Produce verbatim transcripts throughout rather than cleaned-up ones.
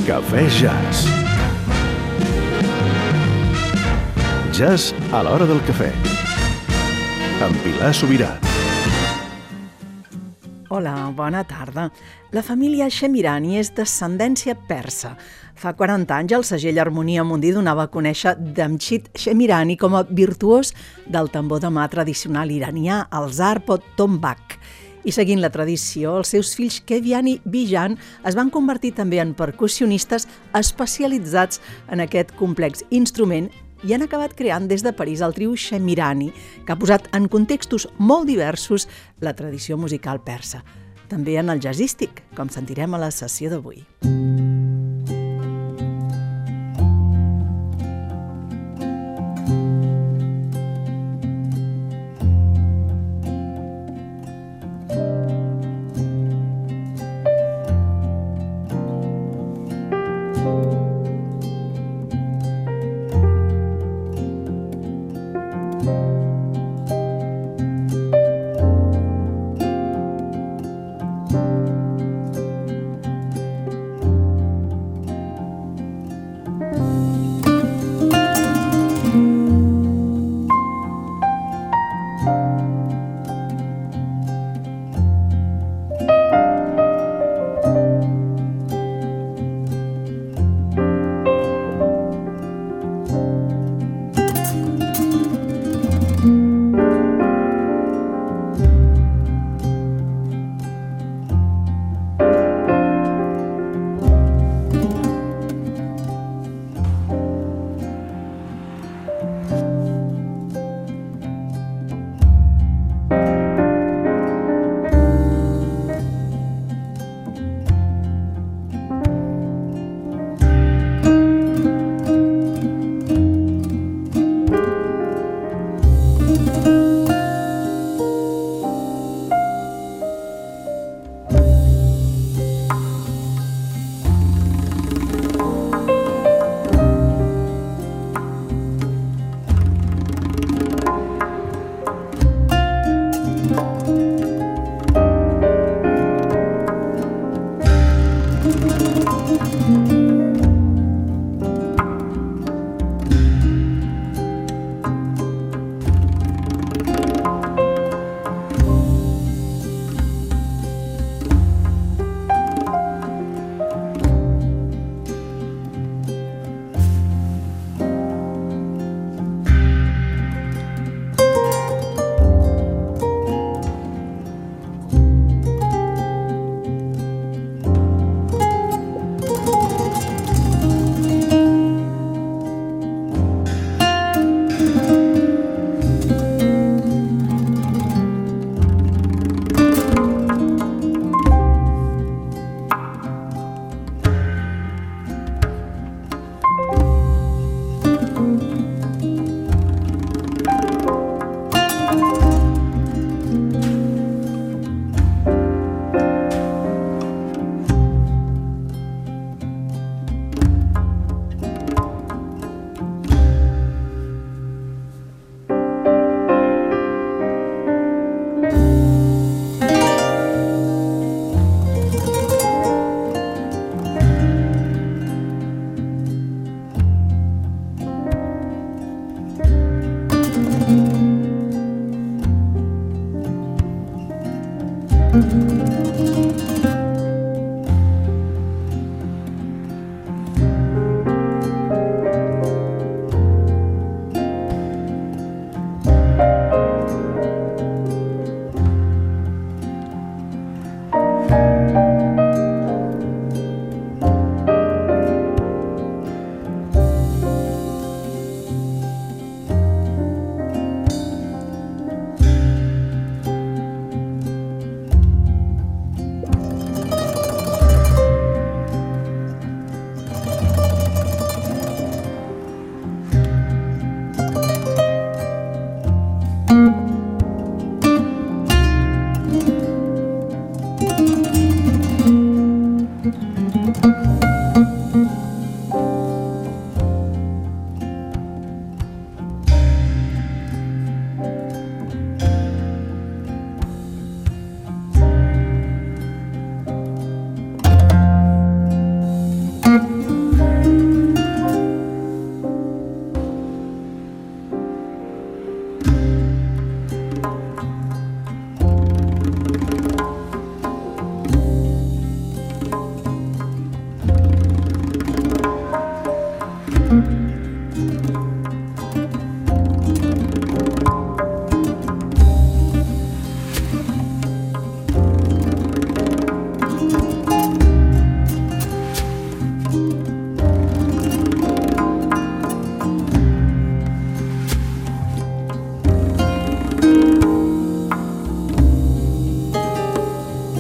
Cafè Jazz. Jazz a l'hora del cafè. Amb Pilar Sobirà. Hola, bona tarda. La família Shemirani és d'ascendència persa. Fa quaranta anys el segell Harmonia Mundi donava a conèixer Jamshid Shemirani com a virtuós del tambor de mà tradicional iranià, el zarb o tombak. I seguint la tradició, els seus fills Kevian i Bijan es van convertir també en percussionistes especialitzats en aquest complex instrument i han acabat creant des de París el trio Shemirani, que ha posat en contextos molt diversos la tradició musical persa. També en el jazzístic, com sentirem a la sessió d'avui.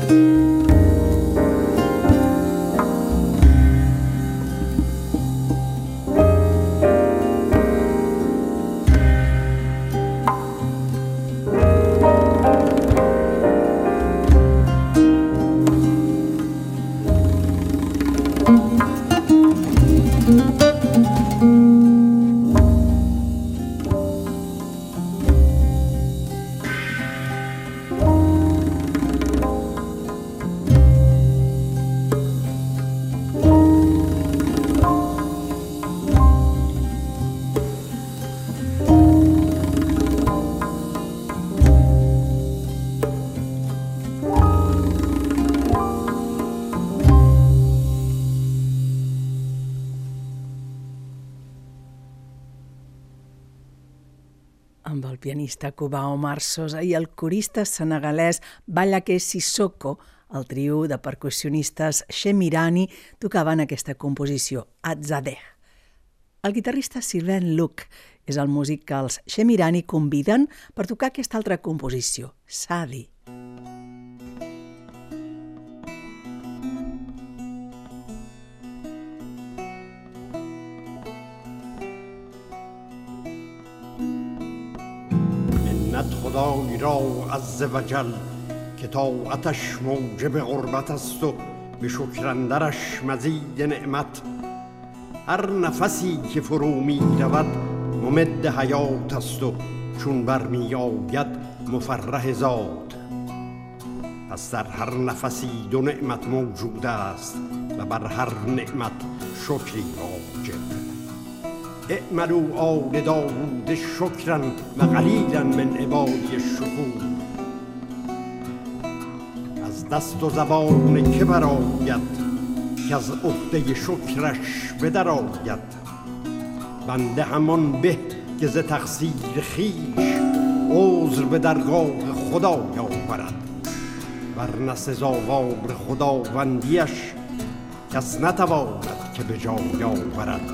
Amb el pianista cubà Omar Sosa i el corista senegalès Balaké Sissoko, el trio de percussionistes Chemirani tocaven aquesta composició, Atzadeh. El guitarrista Sylvain Luc és el músic que els Chemirani conviden per tocar aquesta altra composició, Sadi. خدای را عز و جل که طاعتش موجب قربت است و به شکر اندرش مزید نعمت. هر نفسی که فرو می رود ممد حیات است و چون برمی آید مفرح ذات. پس در هر نفسی دو نعمت موجود است و بر هر نعمت شکری واجب. اعملوا آل داوود شکرا و قلیلا من عبادی الشکور. از دست و زبان که برآید که از عهده شکرش بدرآید. بنده همان به که ز تقصیر خویش عذر به درگاه خدا آورد. ورنه سزاوار خداوندیش کس نتواند که به جای آورد.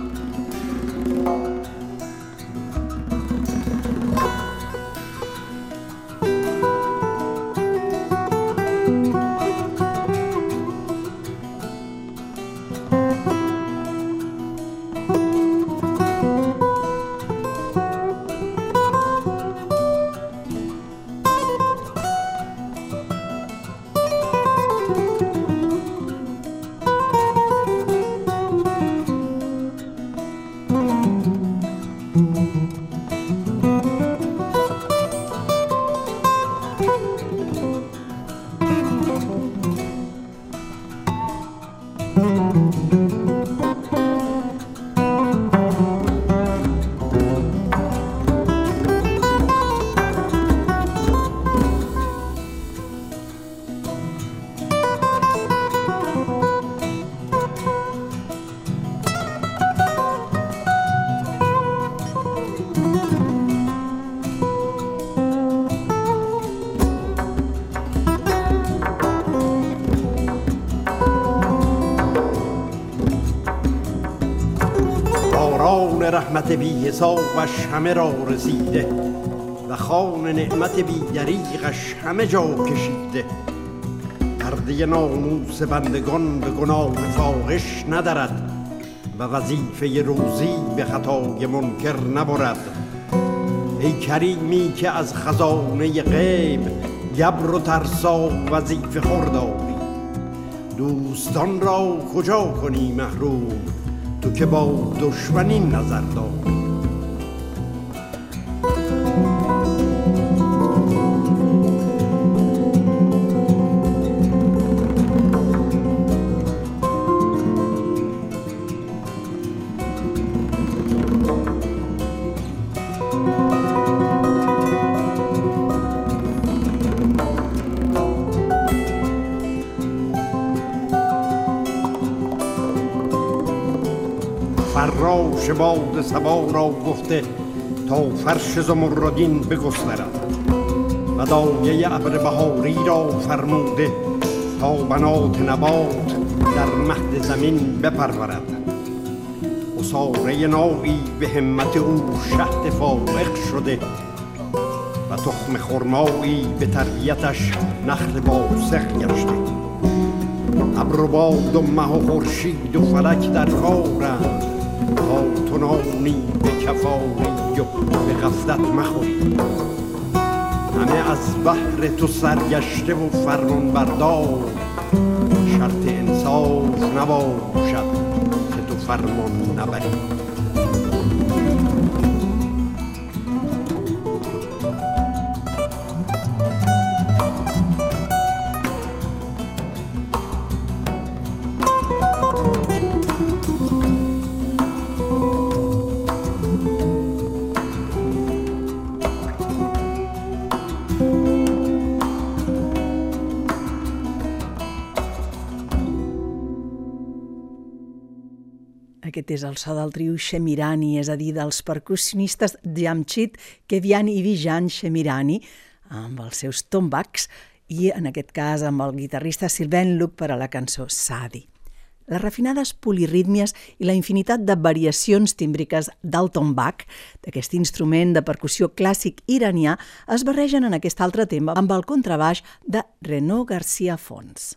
رحمت بی حسابش همه را رسیده و خوان نعمت بی دریغش همه جا کشیده. پرده ناموس بندگان به گناه فاحش ندرد و وظیفه روزی به خطای منکر نبرد. ای کریمی که از خزانه غیب گبر و ترسا وظیفه خورداری. دوستان را کجا کنی محروم تو که با دشمنی نظر داری. فراش باد صبا را گفته تا فرش زمردین بگسترد و دایه ابر بهاری را فرموده تا بنات نبات در مهد زمین بپرورد. اساره نایی به همت او شهد فائق شده و تخم خرمایی به تربیتش نخل واسق گشته. ابر و باد و مه و خورشید و فلک در کارند تا تو نانی به کفاری و به غفلت مخوری. همه از بحر تو سرگشته و فرمان بردار، شرط انصاف نباشد که تو فرمان نبری. Aquest és el so del trio Shemirani, és a dir, dels percussionistes Jamshid, Keviani i Bijan Shemirani, amb els seus tombaks, i en aquest cas amb el guitarrista Sylvain Luc per a la cançó Sadi. Les refinades polirítmies i la infinitat de variacions tímbriques del tombak, d'aquest instrument de percussió clàssic iranià, es barregen en aquest altre tema amb el contrabaix de Renaud Garcia Fons.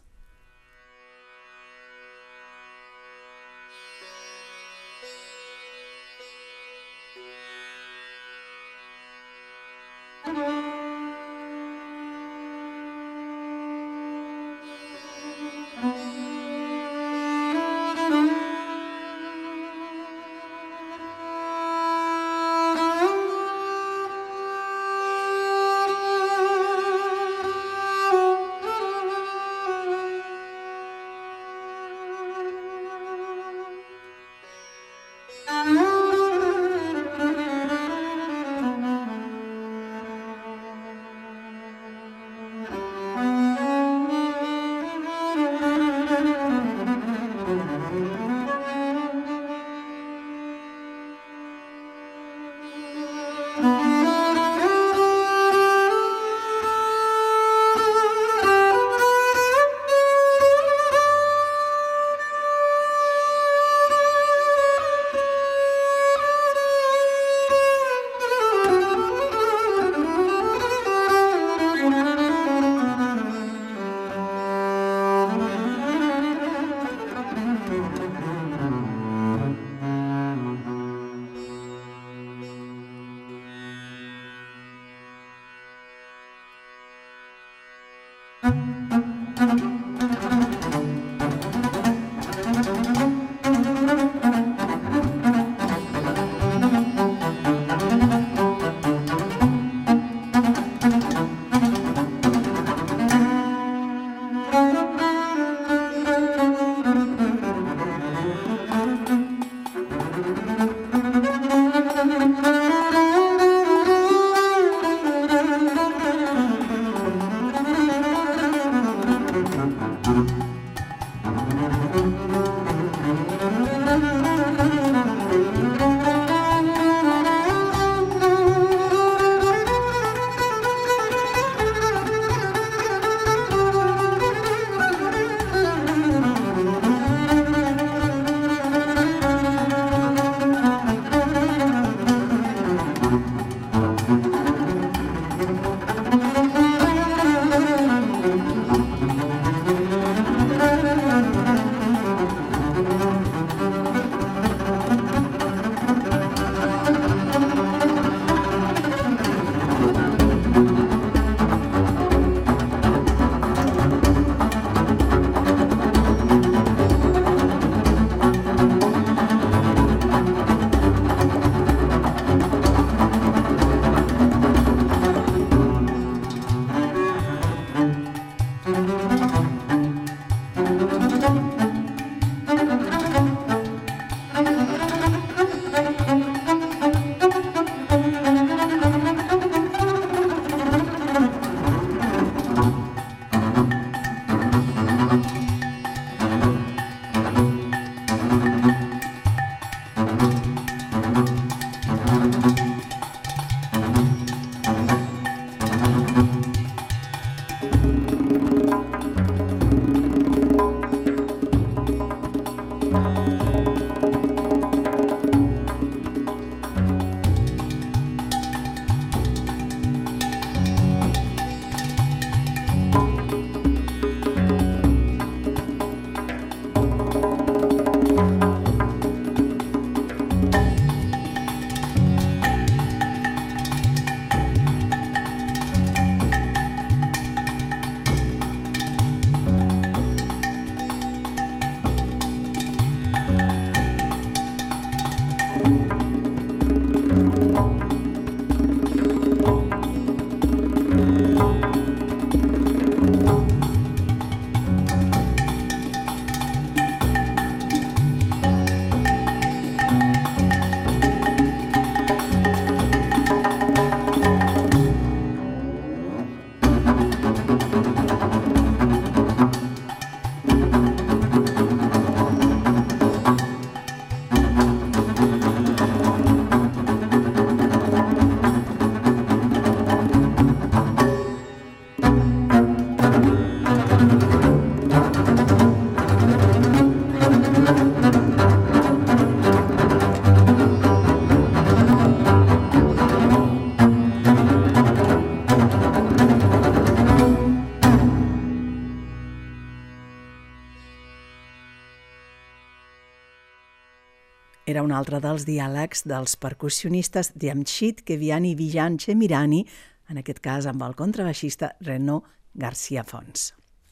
Era un altre dels diàlegs dels percussionistes Jamshid Keviani i Bijan Shemirani, en aquest cas amb el contrabaixista Renaud Garcia Fons.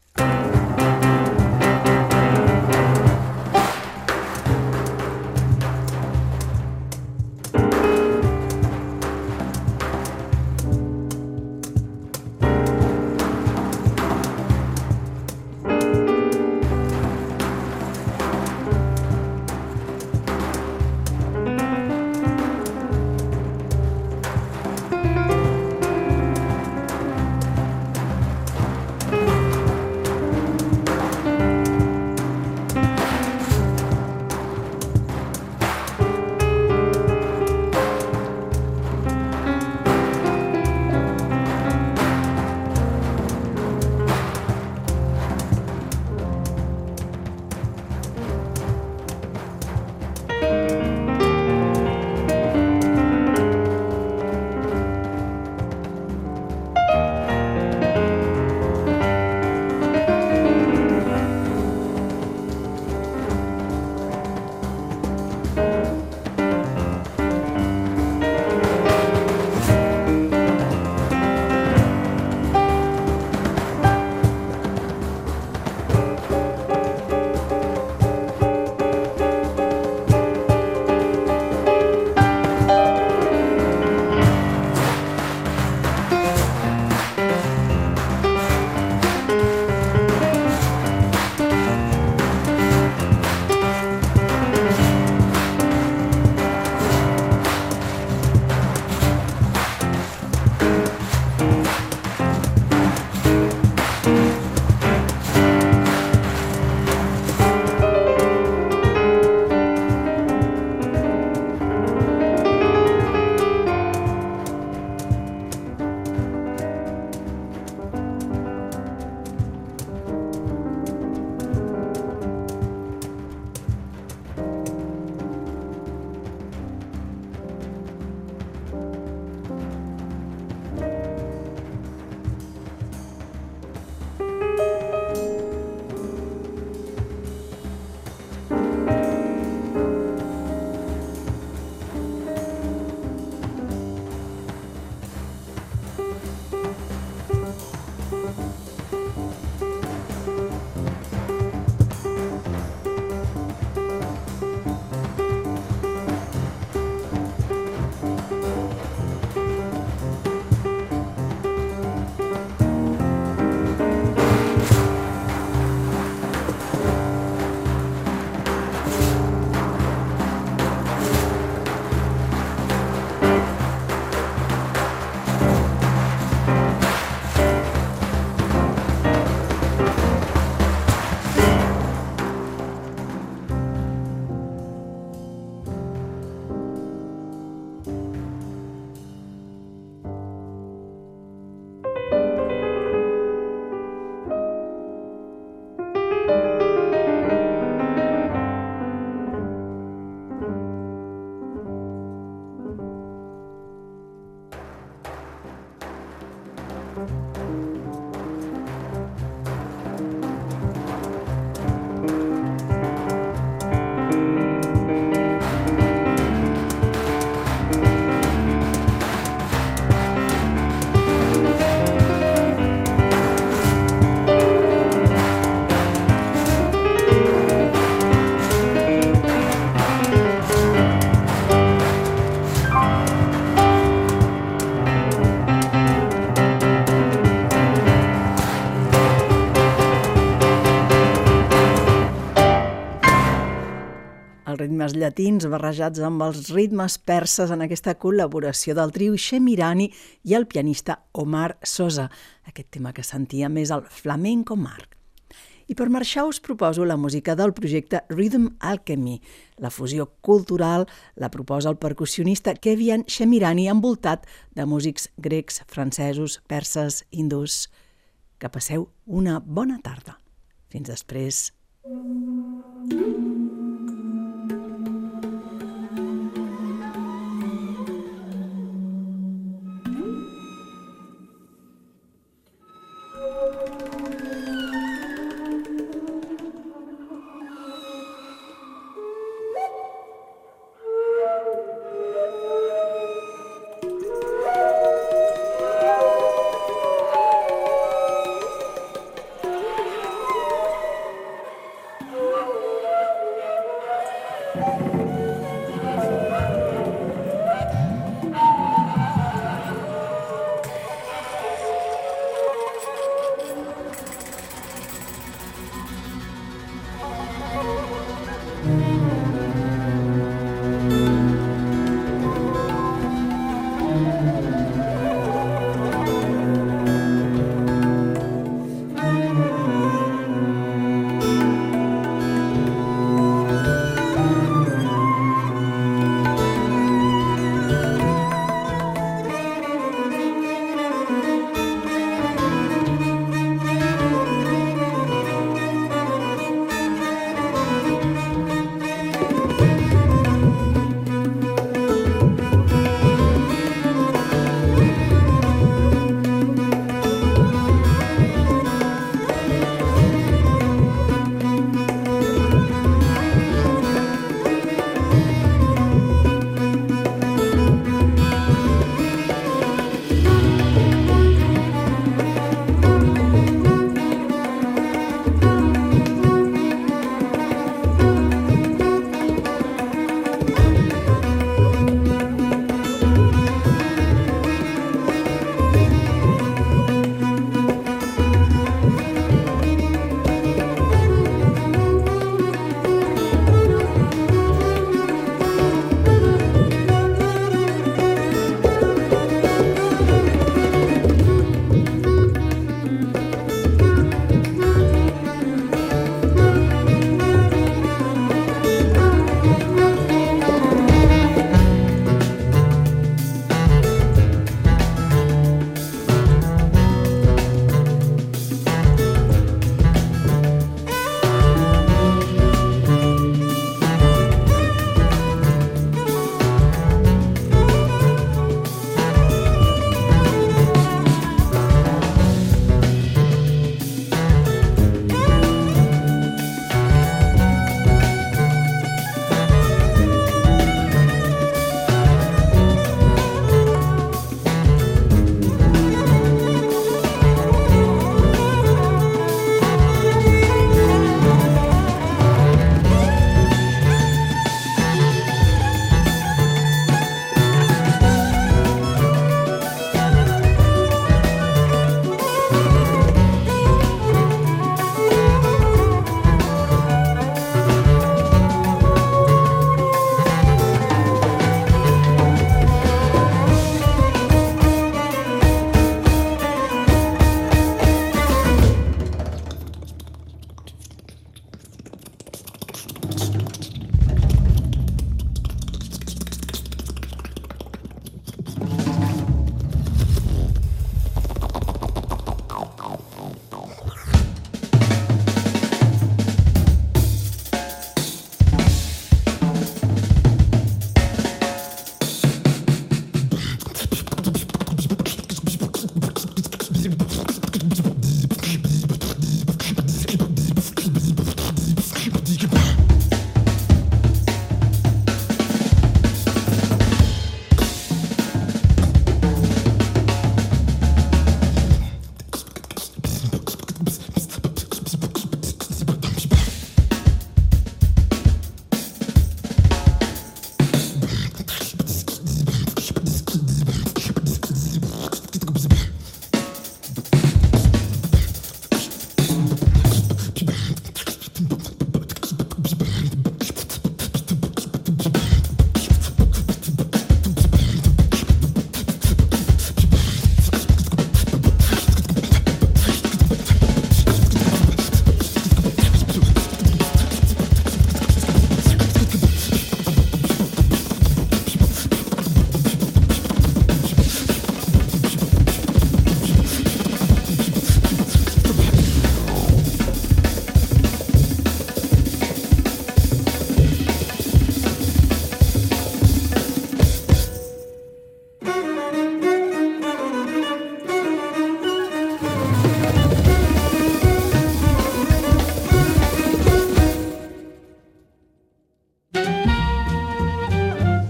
els ritmes llatins barrejats amb els ritmes perses en aquesta col·laboració del trio Shemirani i el pianista Omar Sosa. Aquest tema que sentíem és el Flamenco Marc. I per marxar us proposo la música del projecte Rhythm Alchemy. La fusió cultural la proposa el percussionista Kevian Shemirani envoltat de músics grecs, francesos, perses, hindús. Que passeu una bona tarda. Fins després.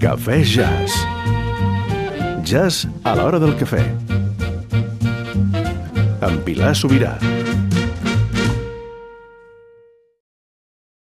Cafè Jazz. Jazz a l'hora del cafè. Amb Pilar Sobirà.